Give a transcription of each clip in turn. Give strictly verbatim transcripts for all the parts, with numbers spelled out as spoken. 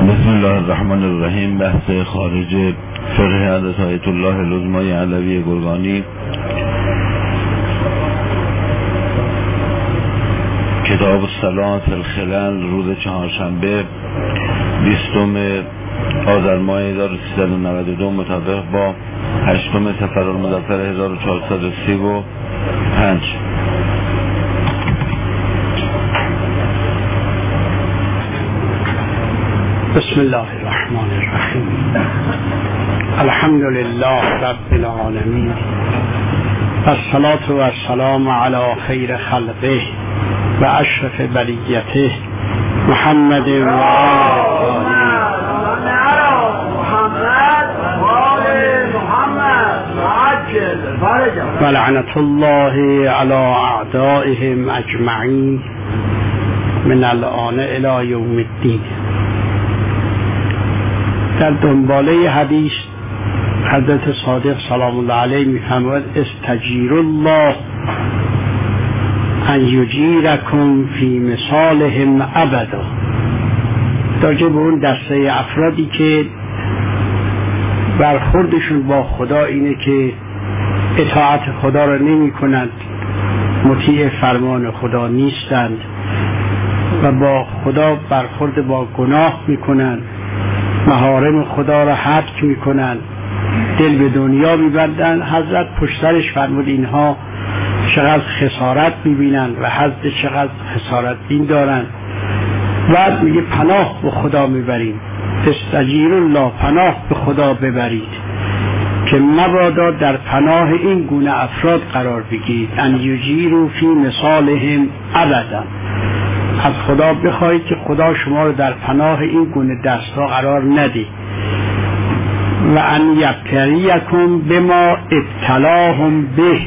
بسم الله الرحمن الرحیم. بحث خارج فقه حضرت آیت الله العظمی علوی گرگانی، کتاب الصلاة فی الخلل، روز چهارشنبه بیستم آذر ماه هزار و سیصد و نود و دو مطابق با هشتم صفرالمظفر هزار و چهارصد و سی و پنج. بسم الله الرحمن الرحیم. الحمد لله رب العالمین، والصلاة والسلام علی خیر خلقه و اشرف بریته محمد و آله و لعنت الله علی اعدائهم اجمعین من الآن الی یوم الدین. در دنباله حدیث حضرت صادق سلام الله علیه می‌فرماید استجیر الله ان یجیرکم فی مثالهم ابدا. راجع به اون دسته افرادی که برخوردشون با خدا اینه که اطاعت خدا را نمی کنند، مطیع فرمان خدا نیستند و با خدا برخورد با گناه می کنند، محارم خدا را حق می کنند، دل به دنیا می بندند. حضرت پشترش فرمود اینها چقدر خسارت می بینند و حضرت چقدر خسارت بین دارند. بعد میگه پناه به خدا می بریم، استجیر الله، پناه به خدا ببرید که مبادا در پناه این گونه افراد قرار بگیرید. ان یجیروا فی مثالهم ابدا، از خدا بخواهید که خدا شما رو در پناه این گونه دستها قرار نده. و ان یبتلیکم بما ابتلاهم به،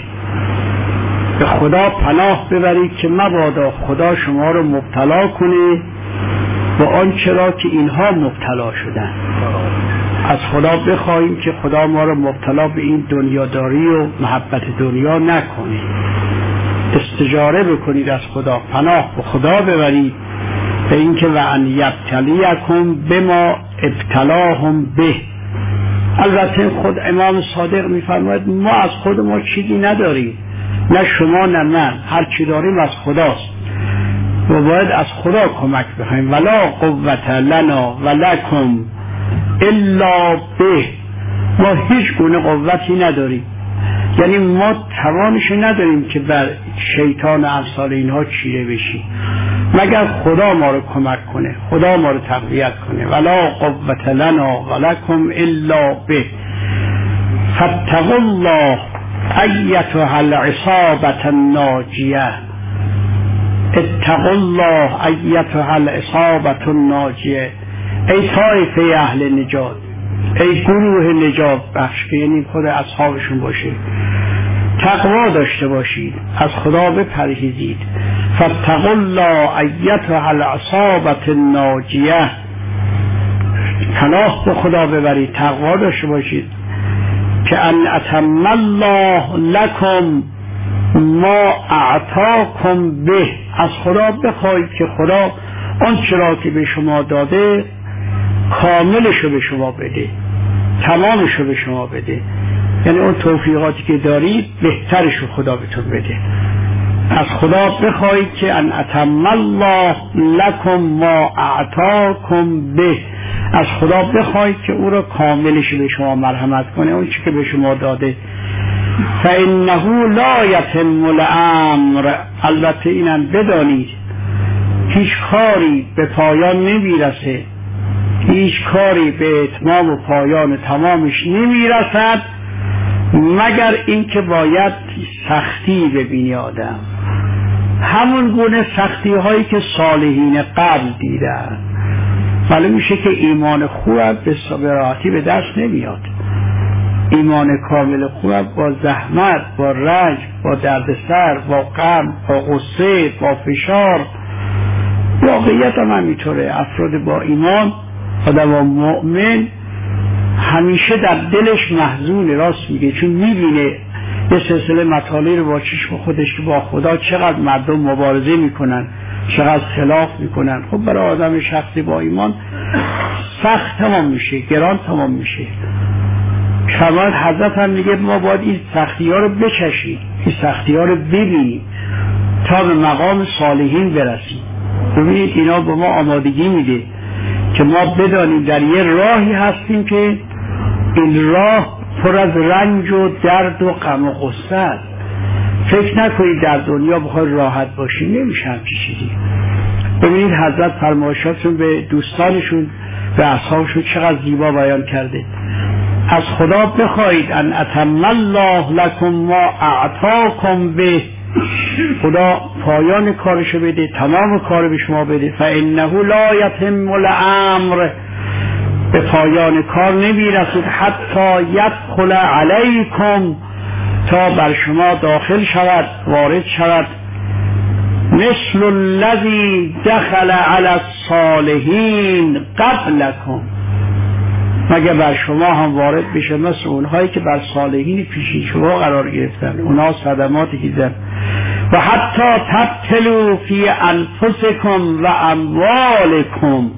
به خدا پناه ببرید که مبادا خدا شما رو مبتلا کنه با آنچه را که اینها مبتلا شدن. از خدا بخواهیم که خدا ما رو مبتلا به این دنیاداری و محبت دنیا نکنه. استجاره بکنید از خدا، پناه به خدا ببرید به اینکه و ان یبتلیکم بما ابتلاهم به. البته خود امام صادق میفرماید ما از خود ما چیزی نداریم، نه شما نه من، هر چی داریم از خداست و باید از خدا کمک بخوایم. ولا قوت لنا ولکم الا به، ما هیچ گونه قوتی نداریم، یعنی ما توانش نداریم که بر شیطان و امثال اینها چیره بشیم مگر خدا ما رو کمک کنه، خدا ما رو تقویت کنه. ولا قوت لنا ولکم الا به فاتقوا الله ایتها العصابة الناجیه. اتقوا الله ایتها العصابة الناجیه، ای طایفه اهل نجات، ای گروه نجات بخش که یعنی خود اصحابشون باشه، تقوا داشته باشید، از خدا بپرهیزید. فاتقوا الله ایتها العصابة الناجیه، پناه به خدا ببرید، تقوا داشته باشید. که ان اتم الله لکم ما اعطاکم به، از خدا بخواهید که خدا آن چرا که به شما داده کاملشو به شما بده، تمامشو به شما بده، یعنی اون توفیقاتی که دارید بهترشو خدا بهتون بده. از خدا بخواهید که ان اتم الله لکم ما اعطاکم به، از خدا بخواهید که او را کاملش به شما مرحمت کنه، اون چی که به شما داده. فانه لا یتم الامر، البته اینم بدانید هیچ کاری به پایان نمیرسه، هیچ کاری به اتمام و پایان تمامش نمیرسد مگر اینکه باید سختی ببینی آدم، همون گونه سختی هایی که صالحین قبل دیدن. ولی میشه که ایمان خوب به راحتی به دست نمیاد. ایمان کامل خوب با زحمت، با رنج، با دردسر، با غم، با غصه، با فشار. واقعیت هم همینطوره. افراد با ایمان، آدم مؤمن همیشه در دلش محزون، راست میگه، چون میبینه یه سلسله مطالعه رو با چشم خودش که با خدا چقدر مردم مبارزه میکنن، چقدر خلاف میکنن. خب برای آدم شخصی با ایمان سخت تمام میشه، گران تمام میشه. فرمان حضرت هم میگه ما باید این سختی ها رو بچشیم، این سختی ها رو ببینیم تا به مقام صالحین برسیم. ببینید اینا به ما آمادگی میده که ما بدانیم در یه راهی هستیم که این راه پر از رنج و درد و غم و غصه است. فکر نکنید در دنیا بخواید راحت باشید، نمیشه همچی چیزی. ببینید حضرت فرمایشاتشون به دوستانشون، به اصحابشون چقدر زیبا بیان کرده. از خدا بخواید ان اتم الله لکم ما اعطاکم به، خدا پایان کارشو بده، تمام کار به شما بده. فانه لا یتم الامر، به پایان کار نمیرسید حتی یدخل علیکم، تا بر شما داخل شود، وارد شود. مثل الذی دخل علی الصالحین قبلکم، مگه بر شما هم وارد بشه مثل اونهایی که بر صالحین پیشین شما قرار گرفتن، اونها صدماتی که دیدن. و حتی تبتلوا فی انفسکم و اموالکم،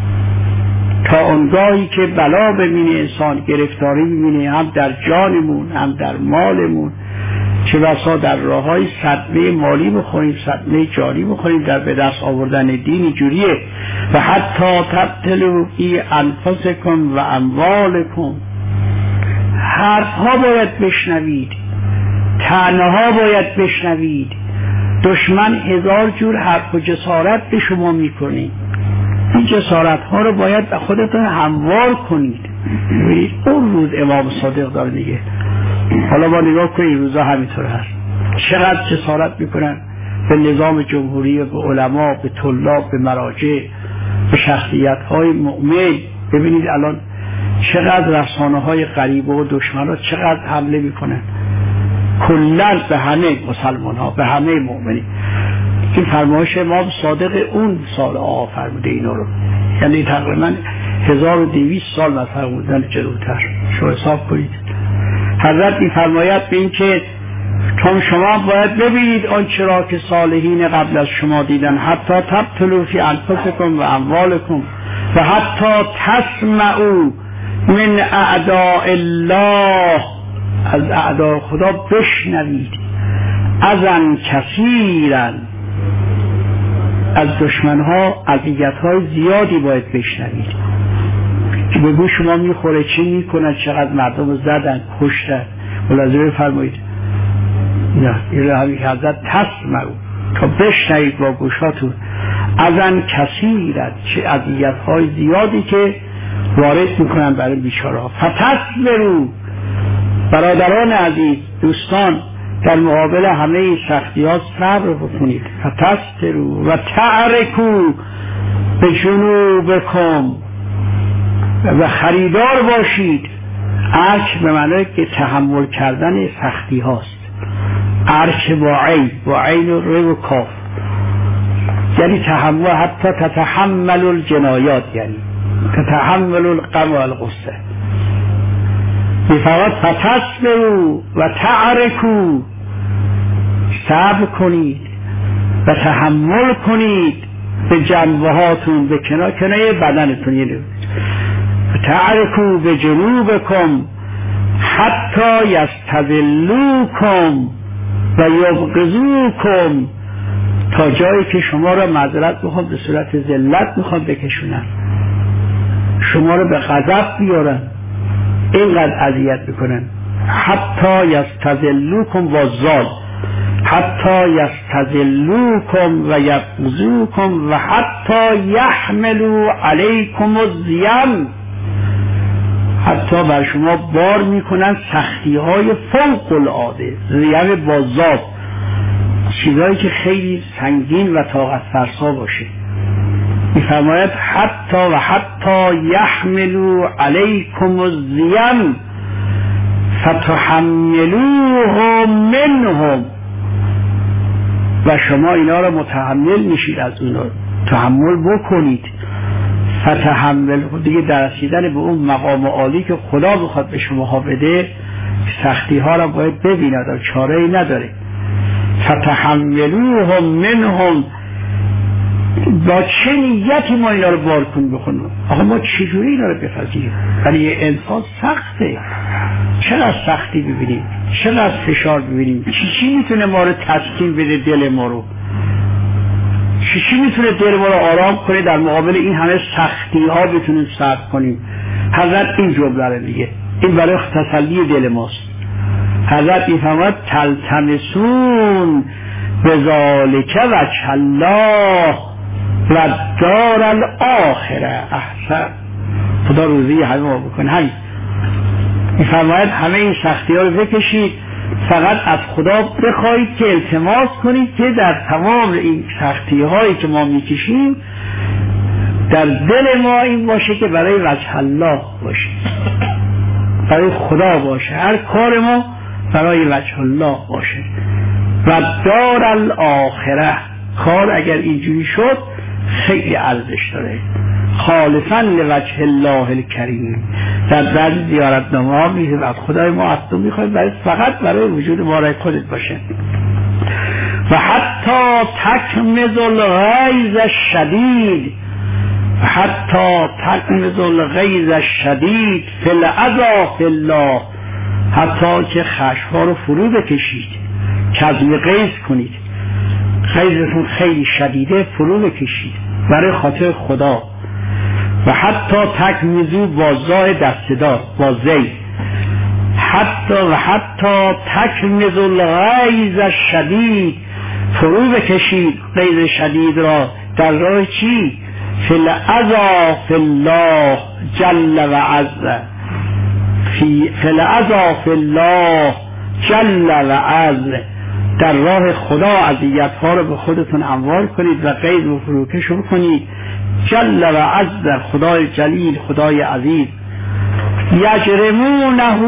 تا اونگاهی که بلا ببینه انسان، گرفتاری ببینه، هم در جانمون هم در مالمون، چه بسا در راه های صدمه مالی بخوریم، صدمه جانی بخوریم در به دست آوردن دین جوریه. و حتی تبتلوا فی انفسکم و اموالکم، حرفها باید بشنوید، طعنه‌ها باید بشنوید. دشمن هزار جور حرف و جسارت به شما میکنه، این جسارت ها رو باید به خودتون هموار کنید. ببینید اون روز امام صادق داره دیگه. حالا ما نگاه کنید روزا همینطور هست، چقدر جسارت میکنن به نظام جمهوری، به علما، به طلاب، به مراجع، به شخصیت های مؤمن. ببینید الان چقدر رسانه های غریبه و دشمن ها چقدر حمله میکنن کلن به همه مسلمان ها، به همه مؤمنین. این فرمایش امام صادق اون سال آقا فرموده اینا رو، یعنی تقریبا هزار و دویست سال مثلا فرمودن جلوتر. شو حساب کنید. حضرت این فرمایت به این که چون شما باید ببینید آنچه را که صالحین قبل از شما دیدن، حتی تبتلوا فی انفسکم و اموالکم و حتی تسمعوا من اعداء الله، از اعداء خدا بشنوید. اذن کثیرا، از دشمنها اذیت‌های زیادی باید بشنوید که به گوش شما میخوره چه میکنن، چقدر مردم زدن، کشتن. ملاحظه فرمایید نه این را همی که حضرت تسمعوا، تا بشنوید با گوشاتون. اذن کثیرا، چه اذیت‌های زیادی که وارد میکنن برای بیچاره‌ها. فتصبروا، برادران عزیز، دوستان، در مقابل همه سختی ها صبر بکنید. فتستروا و تعرکوا به جنوبکم، و خریدار باشید. ارک به معنی که تحمل کردن سختی هاست. ارک با عین، با عین و ر و کاف، یعنی تحمل، حتی تتحمل الجنایات، یعنی تتحمل الغم و الغصه. فقط فتصبروا و تعرکوا، صبر کنید و تحمل کنید به جنبه هاتون، به کنار کنار بدنتون. یعنی تعرکوا به جنوبکم حتی یستذلوکم و یبغضوکم، تا جایی که شما را معذرت میخوام به صورت ذلت میخوام بکشونن، شما را به غضب بیارن، اینقدر اذیت میکنن. حتی یستذلوکم و زال، حتی یستذلوکم و یبغضوکم و حتی یحملوا علیکم الزیم، حتی بر شما بار میکنن سختی های فوق العاده. زیم با زاد، چیزایی که خیلی سنگین و طاقت فرسا باشه. میفرماید حتی و حتی یحملوا علیکم الزیم فتحملوه منهم، و شما اینا را متحمل میشید، از اونا تحمل بکنید. فتحمل دیگه در رسیدن به اون مقام عالی که خدا بخواد به شما ها بده، سختی ها را باید ببیند، چاره ای نداره. فتحملوه منهم، با چه نیتی ما اینا رو بارکن بخونیم؟ آقا ما چجوری اینا رو بپذیریم؟ ولی یه انسان سخته، چقدر سختی ببینیم، چقدر فشار ببینیم. چی چی میتونه ما رو تسکین بده، دل ما رو چی چی میتونه دل ما رو آرام کنه در مقابل این همه سختی ها بتونیم صبر کنیم. حضرت این جمله رو میگه، این برای تسلی دل ماست. حضرت میفرماید تلتمسون بذالک وجه الله و دار الاخره احسن. خدا روزی همه ما بکنه. همین میفرماید همه این سختی ها رو بکشید، فقط از خدا بخواید که التماس کنید که در تمام این سختی هایی که ما میکشیم در دل ما این باشه که برای وجه الله باشه، برای خدا باشه، هر کار ما برای وجه الله باشه. و دار الاخره، کار اگر اینجوری شد خیلی ارزش داره. خالصا لوجه الله الکریم. در بعضی زیارتنامه ها میگه از خدای ما از تو میخواید برای فقط برای وجود ما رای خودت باشه. و حتی تکمز الغیظ الشدید، و حتی تکمز الغیظ الشدید فی العذا فی الله، حتی که خشم‌ها رو فرو بکشید، کظم غیظ کنید، غیظتون خیلی شدیده فرو بکشید برای خاطر خدا. و حتی تکمیزو با زای دستدار با زی، حتی و حتی تکمیز الغیظ الشدید، فرو بکشید غیظ شدید را در راه چی؟ فی العذا فی الله جل و عز، فی العذا فی الله جل و عز، در راه خدا اذیت ها رو به خودتون انوار کنید و غیظ و فروکش رو کنید. جل و عز، خدای جلیل، خدای عزیز. یجرمونه،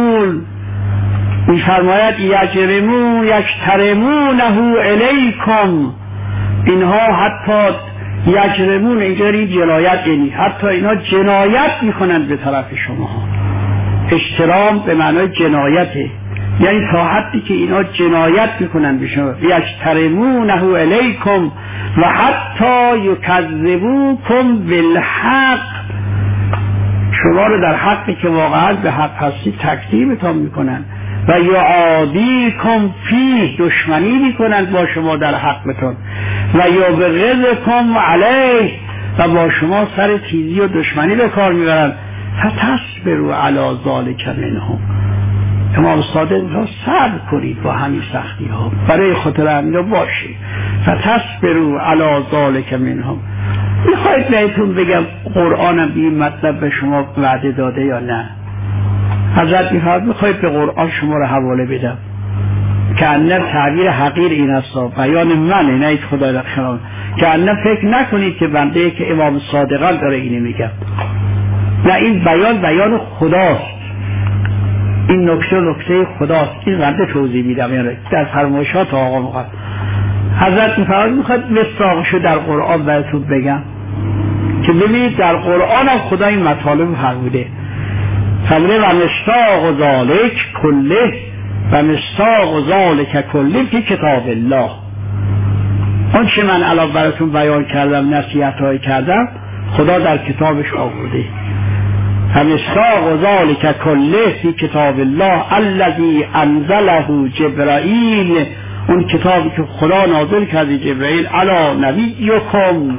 میفرماید یجرمون یجترمونه الیکم، اینها حتی یجرمون اینجوری جنایت، یعنی حتی اینا جنایت میکنند به طرف شما. اجترام به معنای جنایته، یعنی تا حدی که اینا جنایت میکنن به شما. یجترمونه الیکم و حتی یکذبوکم بالحق، شما رو در حقی که واقعا به حق هستی تکذیبتان میکنن. و یعادیکم فیه، دشمنی میکنن با شما در حقتون. و یبغضکم علیه، و با شما سر تیزی و دشمنی به کار میبرن. فتصبروا علی ذلک منهم، امام صادق را صبر کنید با همین سختی ها، برای خاطر همین باشه. فتصبروا علی ذلک منهم. میخواید بهتون بگم قرآنم به این مطلب به شما وعده داده یا نه؟ حضرت میفرماید میخواید به قرآن شما رو حواله بدم که انه تعبیر حقیر این است، بیان منه، نه خدا را خیال، که انه فکر نکنید که بنده که امام صادقان داره اینه میگم، نه، این بیان بیان خداست، این نکته نکته خداست. این بنده توضیح میدم یعنی در فرمایشات آقا مقدم. حضرت میفرماید میخواد مصداقشو در قرآن براتون بگم که ببینید در قرآن هم خدا این مطالب فرموده. فرموده و مصداق ذالک کله، و مصداق ذالک کله فی کتاب الله. اون چه من الان براتون بیان کردم، نصیحت های کردم، خدا در کتابش آورده. و مصداق ذالک کله فی کتاب الله الذی انزله جبرائیل، اون کتابی که خدا نازل کرده جبرائیل علی نبیکم،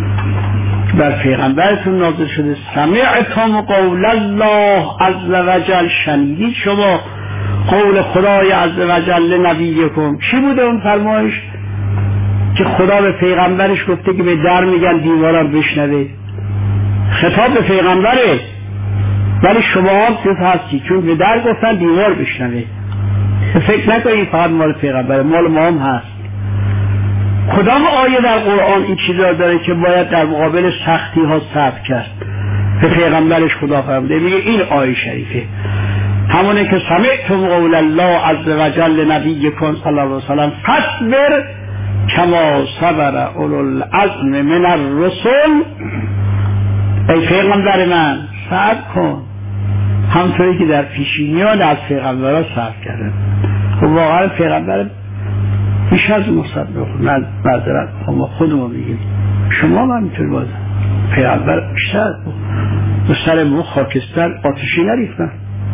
بر پیغمبرتون نازل شده. سمعتم قول الله عز وجل، شنیدید شما قول خدای عز وجل نبیکم. چی بوده اون فرمایش؟ که خدا به پیغمبرش گفته که به در میگن دیوارم بشنوه. خطاب به پیغمبره، ولی شما هم چیز هستی چون به در گفتن دیوار بشنوه. فکر نکنید فقط مال پیغمبره، مال ما هم هست. کدام آیه در قرآن این چیزا داره که باید در مقابل سختی ها صبر کرد؟ به پیغمبرش خدا فرموده، میگه این آیه شریفه، همونه که سمعتم قول الله عز وجل نبیکم صلی الله علیه وسلم فاصبر کما صبر اولو العزم من الرسل. ای پیغمبر من صبر کن همطوری که در پیشینیان از پیغمبرها صبر کردن. خب واقعا پیغمبر بیش از مصدق، من معذرت ما خودمون میگیم شما هم همینطور بازم پیغمبر بیشتر به سر ما خاکستر آتشی نریختن.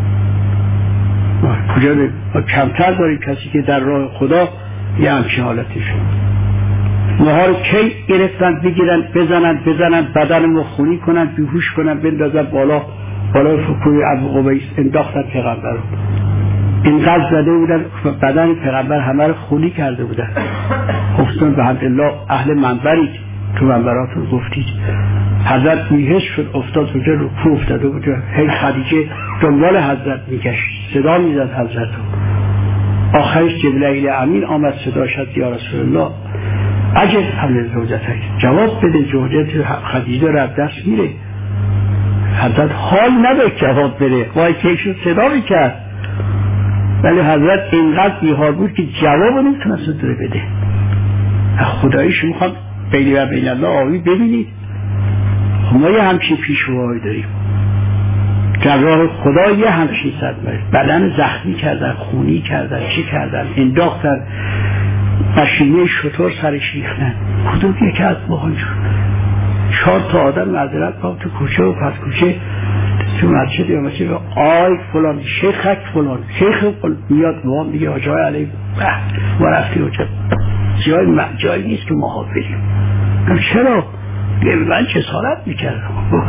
کجا داریم؟ کمتر داریم کسی که در راه خدا یه همچین حالتی شد. ماها رو کی گرفتن بگیرن بزنن بزنن بدن ما خونی کنن بیهوش کنن بندازن بالا بالا فکوی ابو قبیس انداختن پیغمبر رو. اینقدر زده بودن بدن پیغمبر همه رو خونی کرده بودن. گفتن به حمدالله اهل منبرید تو منبراتون گفتید. حضرت بیهش شد افتاد اونجا رو کو افتاده بود. هی خدیجه دنبال حضرت میگشت صدا میزد حضرت رو. آخرش جبرئیل امین آمد صدا شد یا رسول الله عجب حمل زوجتک جواب بده زوجت خدیجه رو از دست میره. حضرت حال نداشت جواب بده وای که شد صدا میکرد ولی حضرت اینقدر بیحال بود که جواب نمیتونست داره بده. خداییش میخوام بین و بین الله آوی ببینید ما یه همچین پیشوهایی داریم در راه خدا یه همچین صدمه بدن زخمی کردن خونی کردن چی کردن انداختن ماشینه شطور سرش ریختن. کدوم یکی از ماها شد چهار تا آدم معذرت با تو کوچه و پس کوچه تو مسجد یا مسجد آی فلان شیخک فلان شیخ فلان میاد ما میگه آجای علیه ما رفتی و جای جایی نیست که ما ها بریم. چرا؟ به من جسارت میکردم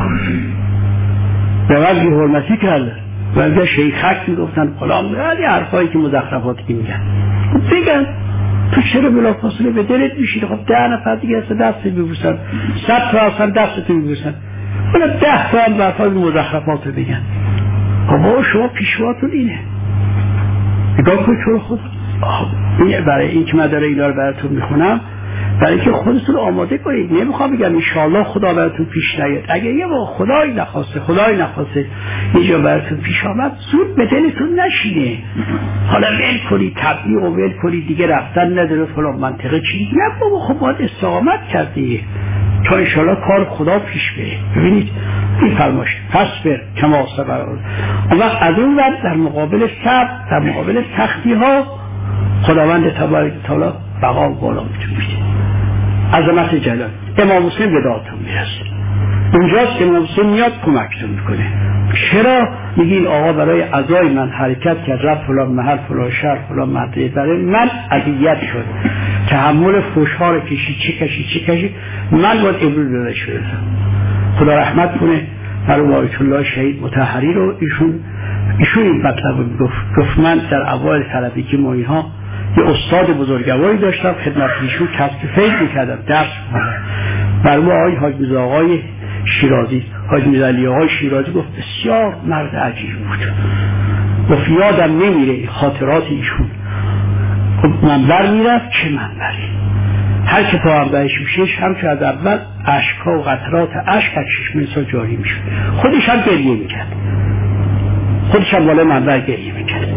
به من بی حرمتی کردن و به شیخک میگفتن فلان میاد یه حرفایی که مزخرفاتی میگن بگن تو چرا بلا فاصله به دلت میشید؟ خب ده نفر دیگه هست دست ببوسن صد تا اصلا دستتو ببوسن ولی ده تا هم برفاظ مزخرفات رو بگن. خب شما پیشواتون اینه نگاه کنید چرا خود برای این که من داره اینا رو براتون میخونم برای اینکه خودتون آماده کنید. نمیخوام بگم انشاءالله خدا براتون پیش نیاد. اگه یه با خدایی نخواسته خدایی نخواسته یه جا براتون پیش آمد زود به دلتون نشینه حالا ول کنید تبلیغ و ول کنید دیگه رفتن نداره فلان منطقه چی نه بابا خب باید استقامت کرده تا انشاءالله کار خدا پیش بره. ببینید این فرماشه پس بر کما صبر اون وقت از اون وقت در مقابل صبر در مقابل سختی ها خداوند تبارک و تعالی بقا و بالا میتونه. عظمت جلال امام حسین به دادتون میرسه اونجاست امام حسین میاد کمکتون میکنه. چرا میگین آقا برای عزای من حرکت کرد رفت فلان محل فلان شهر فلان منطقه برای من اذیت شد تحمل فحش‌ها رو کشی چی کشی چی کشی من باید امروز دادش برسم. خدا رحمت کنه برای بارک الله شهید مطهری رو ایشون ایشون این مطلب رو گفت گفت من در اوایل طلبگی ما اینها یه استاد بزرگواری داشتم خدمت ایشون کسب فیض میکردم درس می‌خوندم. برای آقای حاج میرزا آقای شیرازی حاج میرزا علی آقای شیرازی گفت بسیار مرد عجیب بود گفت یادم نمیره خاطرات ایشون. خب منبر میرفت چه منبری هر که پا منبرش میشه همچون از اول اشکا و قطرات اشک از چشمه جاری میشد خودش هم گریه میکرد خودش هم بالای منبر گریه میکرد.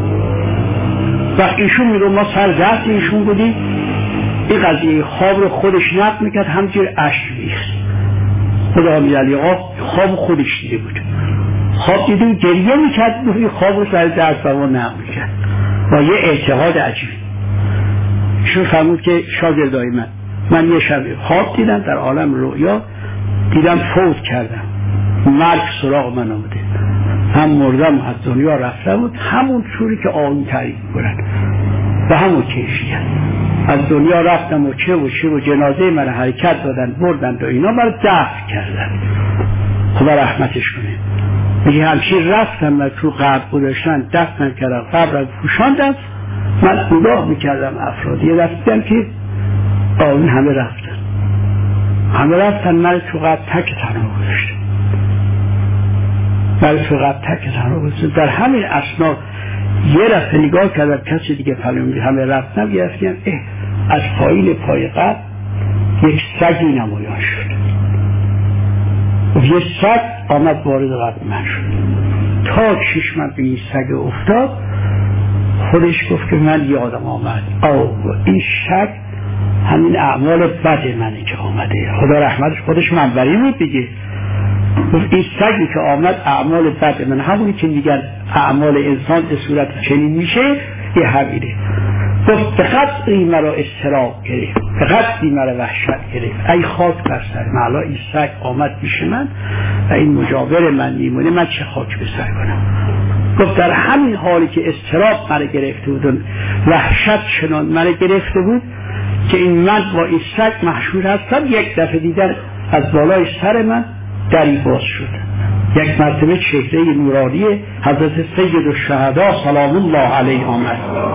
وقت ایشون میرو ما سر دست ایشون بودیم این قضیه خواب رو خودش نقل میکرد همجور اشک میخت. خدا میالی آقا خواب خودش دیده بود خواب دیدیم گریه میکرد این خواب رو سر دست و ما نقل میکرد با یه اعتقاد عجیب. ایشون فرمود که شاگردای من من یه شب خواب دیدم در عالم رؤیا دیدم فوت کردم مرگ سراغ من آمده هم مردم و از دنیا رفته بود همون چوری که آن تعریف کنن و همون کیفیت از دنیا رفتم و چه و چه و جنازه من حرکت دادن بردن و اینا من دفن کردن. خدا رحمتش کنه. میگه همچین رفتم من تو قبر گذاشتن دفن کردم قبر پوشاندم من نگاه میکردم افرادی رفتم که آن همه رفتن همه رفتن من تو قبر تک تنها گذاشتم من تو قبر تک تنها گذاشتم. در همین اسنا یه رفت نگاه کردم کسی دیگه پلومی همه رفتم گرفتیم اه از پایین پای قبر یک سگی نمایان شد و یه سگ آمد وارد قبر من شد تا چشمم به این سگ افتاد خودش گفت که من یادم آمد آه این سگ همین اعمال بد منه که آمده. خدا رحمتش خودش منبری بود دیگه گفت این سگی که آمد اعمال بد من همونی که میگن اعمال انسان به صورت چنین میشه یه همینه. گفت به قدری مرا اضطراب گرفت، به قدری مرا وحشت گرفت، ای خاک بر سر من. حالا این سگ آمد پیش من و این مجاور من میمونه، من چه خاک به سر کنم؟ گفت در همین حالی که اضطراب مرا گرفته بود و وحشت چنان مرا گرفته بود که این من با این سگ محشور هستم، یک دفعه دیدن از بالای سر من دری باز شد. یک مرتبه چهره نورانی حضرت سید الشهدا سلام الله علیه آمد.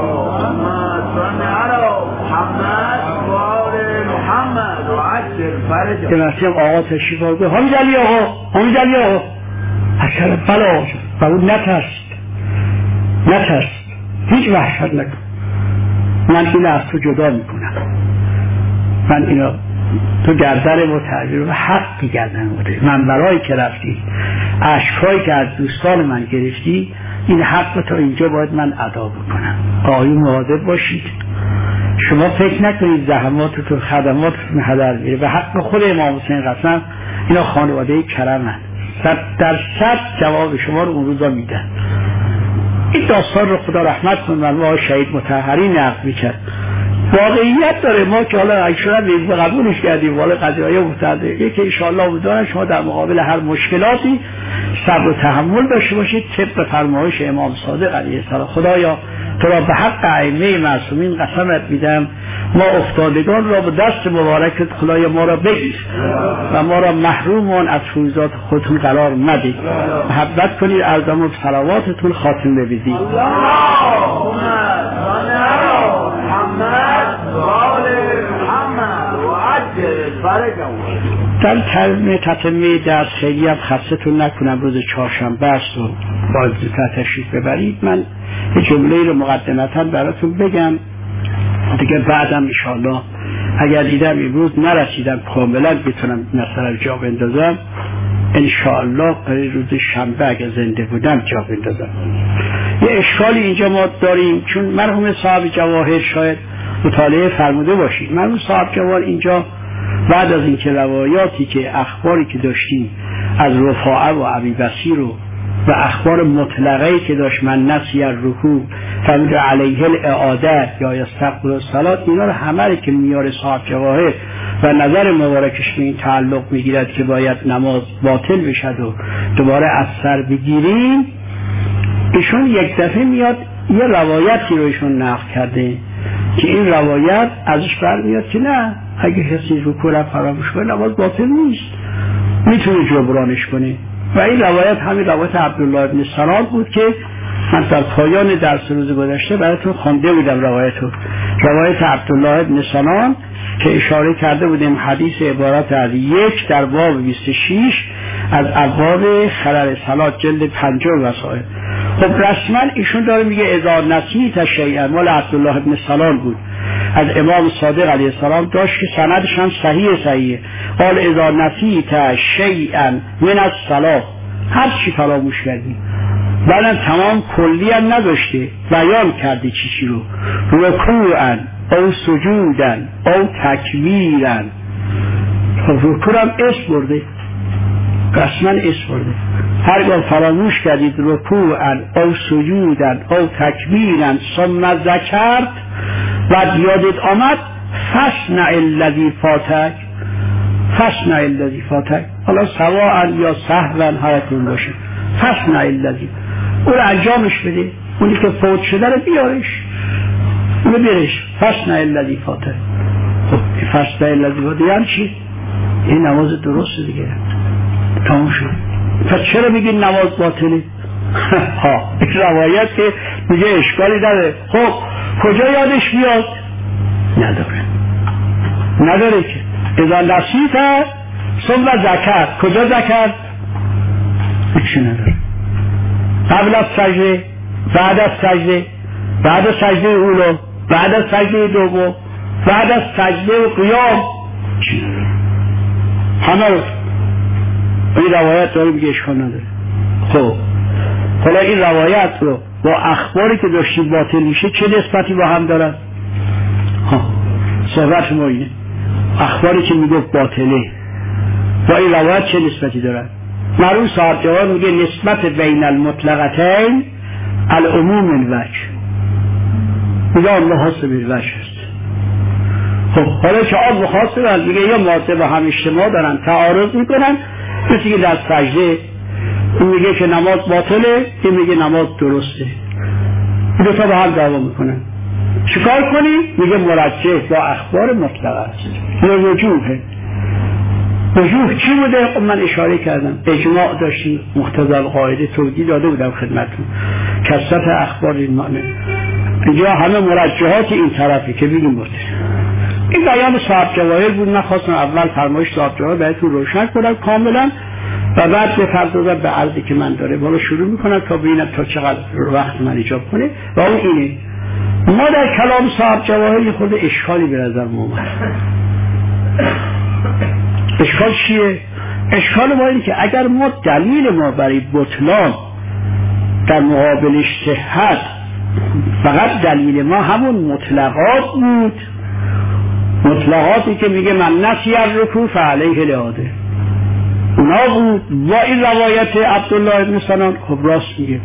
که مرتبه آقا تشریف آورد، حامد علی آقا، حامد علی آقا اثر بلا و اون نترست نترست هیچ وحشت نکن، من این از تو جدا میکنم، من اینا تو گردن ما تعبیر و حقی گردن بوده، من برای که رفتی عشقایی که از دوستان من گرفتی، این حق تا اینجا باید من ادا بکنم. آقایون مواظب باشید، شما فکر نکنید زحماتتون خدماتتون هدر میره. به حق خود امام حسین قسم اینا خانواده کرمن، صد در صد جواب شما رو اون روزا میدن. این داستان رو خدا رحمت کنه ما شهید مطهری نقل میکرد، واقعیت داره. ما که حالا اکشورا نیز قبولش کردیم، والا قضیه متعدده که انشاءالله امیدوارم شما در مقابل هر مشکلاتی صبر و تحمل داشته باشید طبق فرمایش امام صادق علیه السلام. خدایا تو را به حق ائمه معصومین قسمت میدم، ما افتادگان را به دست مبارکت خدایا ما را بگیر و ما را محروم از فیوزات خودتون قرار مدید. محبت کنید اعظم و صلواتتون خاتمه بدید. در ترم تتمه درس خیلی هم خستتون نکنم، روز چهارشنبه است و باید تشریف ببرید. من یه جمله رو مقدمتا براتون بگم دیگه، بعدم انشاءالله اگر دیدم امروز نرسیدم کاملا بتونم مثلا جا بندازم، انشاءالله روز شنبه اگر زنده بودم جا بندازم. یه اشکالی اینجا ما داریم، چون مرحوم صاحب جواهر شاید مطالعه فرموده باشید، مرحوم صاحب جواهر اینجا بعد از اینکه روایاتی که اخباری که داشتیم از رفاعه و ابی بصیر و و اخبار مطلقه‌ای که داشت من نسی الرکوع فرمود علیه الاعاده یا یستقبل الصلاه، اینا رو همه رو که میاره صاحب جواهر و نظر مبارکش به این تعلق میگیرد که باید نماز باطل بشد و دوباره از سر بگیریم، ایشون یک دفعه میاد یه روایتی رو ایشون نقل کرده که این روایت ازش برمیاد که نه، اگه کسی رکوع را فراموش کنه نماز باطل نیست، میتونه جبرانش کنه. و این روایت همین روایت عبدالله ابن سلام بود که من در پایان درس روز گذشته براتون خوانده بودم. روایت رو روایت عبدالله ابن سلام که اشاره کرده بودیم حدیث عبارت از یک در باب بیست و شش از ابواب خلل صلات جلد پنجم وسائل. خب رسما ایشون داره میگه اذا نسیت شیئا، مال عبدالله ابن سلام بود، از امام صادق علیه السلام داشت که سندش هم صحیح صحیح قال اذا نسیت شیئا من الصلاه، هر چی فراموش کردی، بعدم تمام کلی هم نداشته، بیان کردی چی چی رو، رکوعا او سجودا او تکبیرا. رکوع هم اسم برده، قسما اسم برده، هرگاه فراموش کردید رکوعا او سجودا او تکبیرا ثم ذکرت و یادت آمد فصنع الذی فاتک، فصنع الذی فاتک، حالا سواء یا سهوا هرکون باشه، فصنع الذی، اون رو انجامش بده، اونی که فوت شده رو بیارش، اونو بیارش، فصنع الذی فاتک. خب فصنع الذی فاتک یعنی چی؟ این نماز درسته دیگه، تمام شد. پس چرا میگین نماز باطله؟ ها این روایت که میگه اشکالی نداره. خب کجا یادش بیاد؟ نداره نداره که اذا نسیت ثم ذکر، کجا ذکر؟ هیچی نداره. قبل از سجده، بعد از سجده، بعد از سجده اولو، بعد از سجده دوم، بعد از سجده و قیام چی نداره. همه این روایت داره میگه اشکال نداره. خب حالا این روایت رو با اخباری که داشتیم باطل میشه چه نسبتی با هم دارن؟ ها صحبت ما اینه، اخباری که میگفت باطله با این روایت چه نسبتی دارن؟ مرحوم صاحب جواب میگه نسبت بین المطلقتین العموم الوجه، میگه آن محاسب الوجه است. خب حالا که آن محاسب هست میگه یه ماده با هم اجتماع دارن تعارض میکنن، کسی که در سجده اون میگه که نماز باطله، این میگه نماز درسته، این دوتا با هم دعوا میکنن. چیکار کنیم؟ میگه مرجح با اخبار مطلقه است یا وجوهه. وجوه چی بوده؟ من اشاره کردم اجماع داشتیم، مقتضی القاعده توضیح داده بودم خدمتتون، کثرت اخبار این معنی. اینجا همه مرجحات این طرفی که بگیم بود. این بیان صاحب جواهر بود. من خواستم اول فرمایش صاحب جواهر بهتون روشن کنم کاملا و بعد بپردازم به عرضی که من داره بالا شروع میکنم تا ببینم تا چقدر وقت من ایجاب کنه. و اون اینه، ما در کلام صاحب جواهر یه خود اشکالی به نظر اومد. اشکال چیه؟ اشکال ما اینه که اگر ما دلیل ما برای بطلان در مقابل صحت فقط دلیل ما همون مطلقات بود، مطلقاتی که میگه من نسی الرکوع فعلیه الاعاده اونا بود و این روایت عبدالله ابن سنان خب راست میگه،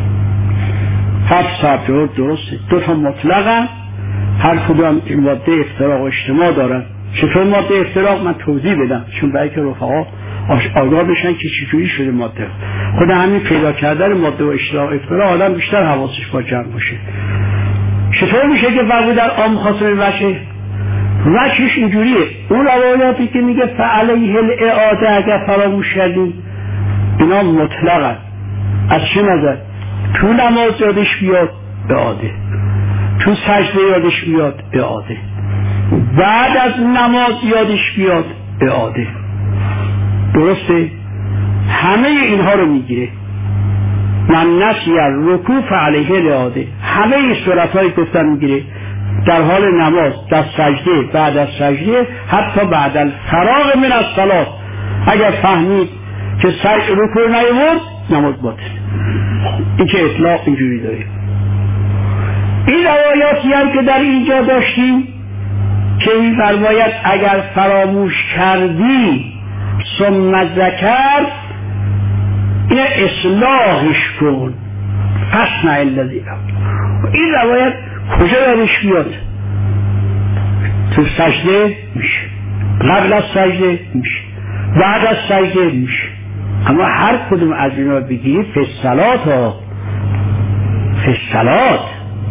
هفت صاحب جواب درسته، دو تا مطلقن، هر کدوم ماده افتراق و اجتماع دارن. چطور ماده افتراق؟ من توضیح بدم چون برای که رفقا آگاه بشن که چجوری شده ماده. خود همین پیدا کردن ماده و اجتماع افتراق آدم بیشتر حواسش با جمع باشه. چطور میشه که فرقی در عام خاص وجه؟ وجهش اینجوریه، اون روایاتی که میگه فعلیه الاعاده اگر فراموش کردیم اینا مطلقن. از چه نظر؟ تو نماز یادش بیاد اعاده، تو سجده یادش بیاد اعاده، بعد از نماز یادش بیاد اعاده. درسته؟ همه اینها رو میگیره. من نسی الرکوع فعلیه الاعاده، همه این صورت‌های گفتن میگیره، در حال نماز، در سجده، بعد از سجده، حتی بعد الفراغ من الصلاة اگر فهمید که سجده رکوع نیورد نماز باطل. این که اطلاق اینجوری داره. این روایاتی هم که در اینجا داشتیم که این فرماید اگر فراموش کردی ثم ذکر این اصلاحش کن فصنع الذی، این روایت کجا درش بیاد؟ تو سجده میشه، قبل از سجده میشه، بعد از سجده میشه. اما هر کدوم از اینا بگیری فی الصلاة ها فی الصلاة.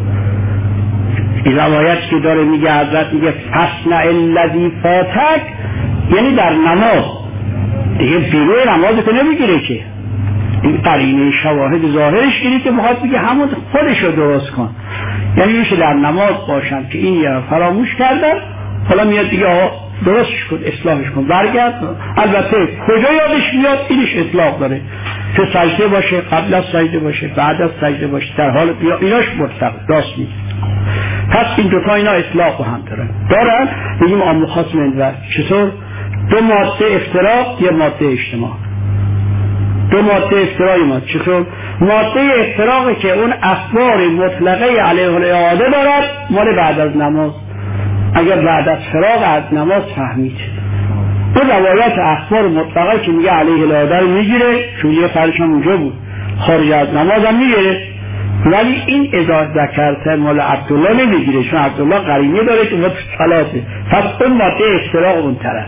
این روایت که داره میگه حضرت میگه فصنع الذی فاتک، یعنی در نماز دیگه بیروی نماز تو نمیگیره که این قرینه شواهد ظاهرش اینه که میخواد بگه همون خودشو درست کن. یعنی میشه در نماز باشن که این یه فراموش کردن، حالا میاد دیگه آقا درستش کن، اصلاحش کن، برگرد. البته کجا یادش میاد اینش اطلاق داره، که سجده باشه، قبل از سجده باشه، بعد از سجده باشه، در حال بیا ایناش مطلق راست میگه. پس این دوتا اینا اطلاق هم دارن دارن بگیم عام خاص منور. چطور؟ دو ماده افتراق، یه ماده اجتماع. دو ماده افتراقی ما چطور؟ ماده افتراقی که اون اخبار مطلقه علیه الاعاده دارد مال بعد از نماز، اگر بعد از فراغ از نماز فهمید اون روایت اخبار مطلقه که میگه علیه الاعاده رو میگیره، چون یه فرش هم اونجا بود، خارج از نماز هم میگیره، ولی این اذا ذکرت مال عبدالله نمیگیره، چون عبدالله قرینه داره که مال صلاته. پس اون ماده افتراق اون طرف.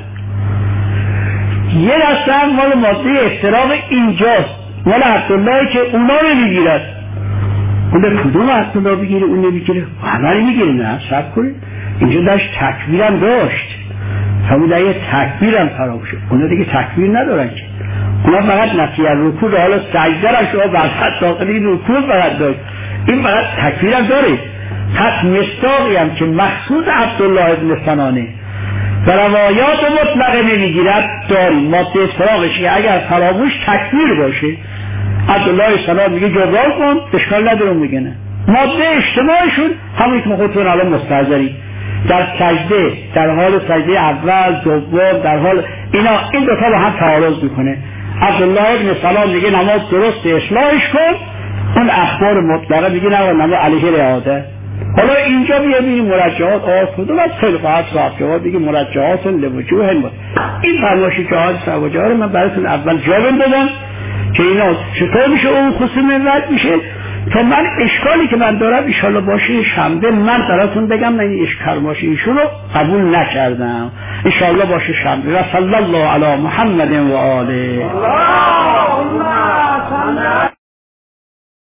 یه دسته هم مال ماده افتراق اینجاست، مال عبدالله که اونا نمیگیرد. اون به کدوم عبدالله بگیره اون نمیگیره؟ همه میگیره. نه سب کنید، اینجا داشت تکبیرم داشت، همون در یه تکبیرم فرام شد. اونا دیگه تکبیر ندارن که، اونا فقط نفی الرکوع، حالا سجده را شما برفت داخلی رکوع فقط داشت، این فقط تکبیرم داره. پس مصداقی هم که مخصوص عبدالله ابن سنانه و روایات مطلقه نمیگیرد داریم. ماده افتراقش که اگر فراموش تکبیر باشه، عبدالله سلام میگه جبران کن، اشکال ندارم میگه نه. ماده اجتماعشون همونی که ما خودتون الان مستحضری در سجده، در حال سجده اول دوم، در حال اینا، این دوتا با هم تعارض میکنه. عبدالله ابن سلام میگه نماز درست، اصلاحش کن، اون اخبار مطلقه میگه نه نماز علیه الاعاده. حالا اینجا بیابیم مرجعات آز کدوم از خیلی خواهد صاحب جواب دیگه مرجعات لوجوه بود. این فرماشی که آج صاحب جواب من براتون اول جا بندازم که اینا چطور میشه اون خصوم رد میشه. تا من اشکالی که من دارم ایشالله باشه شنبه من براتون بگم من این اشکال باشه ایشون رو قبول نکردم، ایشالله باشه شنبه. و صلی الله علی محمد و آله.